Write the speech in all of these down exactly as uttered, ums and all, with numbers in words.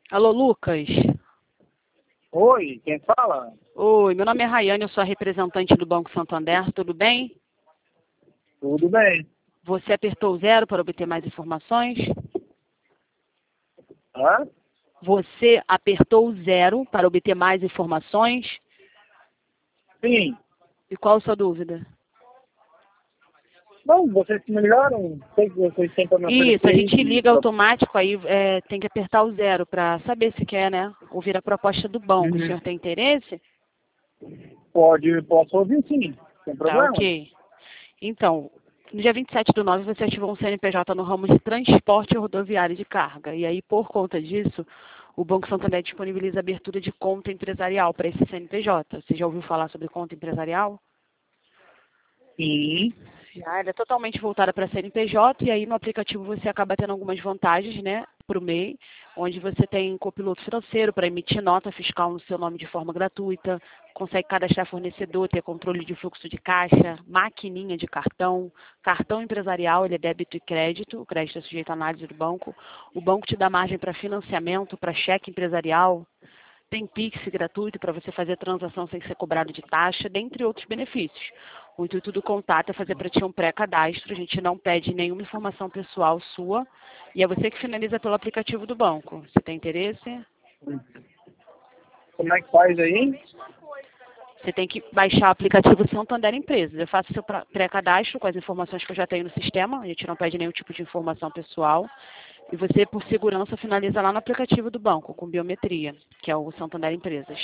Alô, Lucas? Oi, quem fala? Oi, meu nome é Rayane, eu sou a representante do Banco Santander, tudo bem? Tudo bem. Você apertou o zero para obter mais informações? Hã? Você apertou o zero para obter mais informações? Sim. E qual a sua dúvida? Não, vocês me ligaram? Sei que vocês tentam me Isso, a oferecer gente isso. liga automático, aí é, tem que apertar o zero para saber se quer, né? Ouvir a proposta do banco. O Uhum. senhor tem interesse? Pode, posso ouvir sim, sem Tá, problema. ok. Então, no dia vinte e sete do nove você ativou um C N P J no ramo de transporte rodoviário de carga. E aí, por conta disso, o Banco Santander disponibiliza a abertura de conta empresarial para esse C N P J. Você já ouviu falar sobre conta empresarial? Sim. Já, ela é totalmente voltada para C N P J e aí no aplicativo você acaba tendo algumas vantagens, né, para o M E I, onde você tem copiloto financeiro para emitir nota fiscal no seu nome de forma gratuita, consegue cadastrar fornecedor, ter controle de fluxo de caixa, maquininha de cartão, cartão empresarial, ele é débito e crédito, o crédito é sujeito à análise do banco, o banco te dá margem para financiamento, para cheque empresarial, tem Pix gratuito para você fazer transação sem ser cobrado de taxa, dentre outros benefícios. O intuito do contato é fazer para ti um pré-cadastro, a gente não pede nenhuma informação pessoal sua, e é você que finaliza pelo aplicativo do banco. Você tem interesse? Como é que faz aí? Você tem que baixar o aplicativo Santander Empresas. Eu faço seu pra- pré-cadastro com as informações que eu já tenho no sistema, a gente não pede nenhum tipo de informação pessoal. E você, por segurança, finaliza lá no aplicativo do banco, com biometria, que é o Santander Empresas.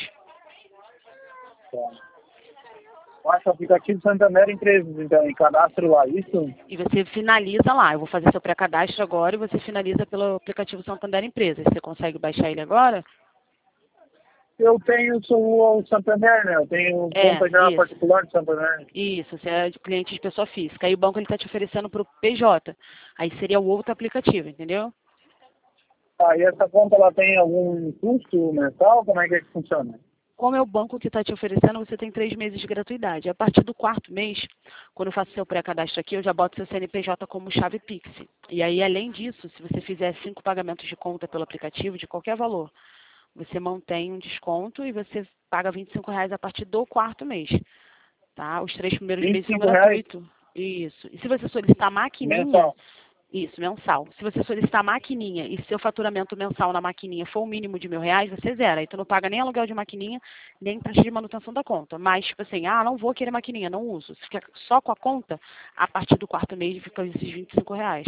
Baixa o aplicativo Santander Empresas, então, e cadastro lá, isso? E você finaliza lá. Eu vou fazer seu pré-cadastro agora e você finaliza pelo aplicativo Santander Empresas. Você consegue baixar ele agora? Eu tenho sou o Santander, né? Eu tenho É, conta já isso. particular de Santander. Isso, você é de cliente de pessoa física. Aí o banco está te oferecendo para o P J. Aí seria o outro aplicativo, entendeu? Ah, e essa conta, ela tem algum custo mensal? Como é que, é que funciona? Como é o banco que está te oferecendo, você tem três meses de gratuidade. A partir do quarto mês, quando eu faço seu pré-cadastro aqui, eu já boto seu C N P J como chave Pix. E aí, além disso, se você fizer cinco pagamentos de conta pelo aplicativo, de qualquer valor, você mantém um desconto e você paga vinte e cinco reais a partir do quarto mês. Tá? Os três primeiros vinte e meses são cinco reais gratuitos. Isso. E se você solicitar maquininha, mensal. isso, mensal. Se você solicitar maquininha e seu faturamento mensal na maquininha for o mínimo de mil reais, você zera. Aí tu não paga nem aluguel de maquininha, nem taxa de manutenção da conta. Mas, tipo assim, ah, não vou querer maquininha, não uso. Se fica só com a conta, a partir do quarto mês fica esses vinte e cinco reais.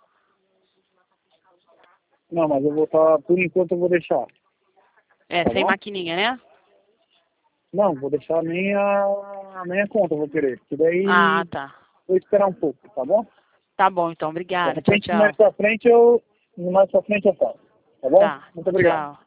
Não, mas eu vou estar, por enquanto eu vou deixar, É, tá sem bom? maquininha, né? Não, vou deixar nem a, a minha conta, eu vou querer. Porque Ah, daí tá. vou esperar um pouco, tá bom? Tá bom, então. De Obrigada. Tchau, repente, mais tchau. pra frente eu, mais pra frente eu faço, tá bom? Tá. Muito obrigado. Tchau.